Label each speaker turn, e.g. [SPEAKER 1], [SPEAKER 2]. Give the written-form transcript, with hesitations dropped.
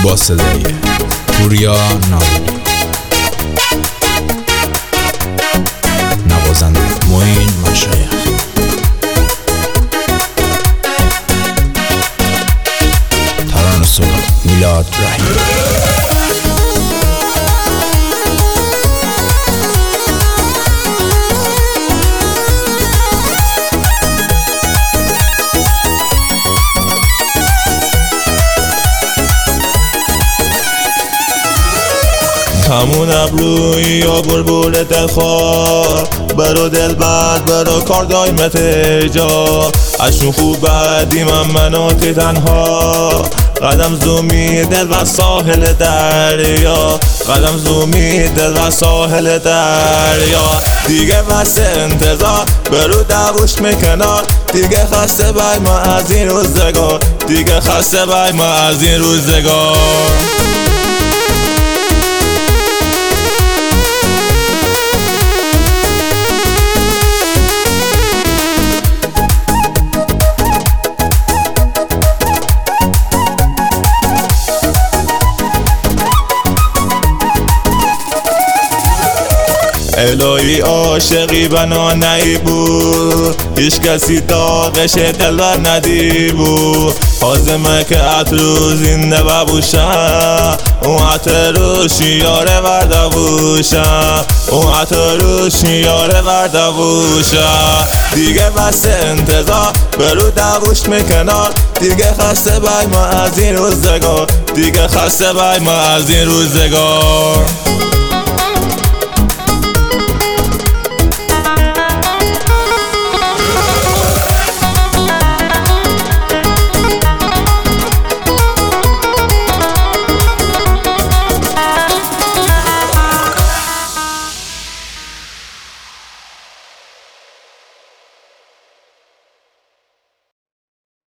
[SPEAKER 1] با صدای پوریا ناظری، نوازنده معین مشایخ، ترانه‌سرا میلاد رحیمی.
[SPEAKER 2] همون ابروی یا بلبل دلخواه، برا دل بد برا کار دایمت جا، اشون خوب بعدی مناتی تنها، قدم زومی دل و ساحل دریا، قدم زومی دل و ساحل دریا. دیگه بس انتظار برو دوشت میکنار، دیگه خسته بای ما از این روزگار، دیگه خسته بای ما از این روزگار. الهی عاشقی بنا نی بود، هیچ کسی داغش دلبر ندی بود، حازمه که عطر زنده ببوشم، اون عطر رو شیاره ورده بوشم، اون عطر رو شیاره ورده بوشم. دیگه بس انتظار برو دوشت میکنار، دیگه خسته بای ما از این روزگار، دیگه خسته بای ما از این روزگار.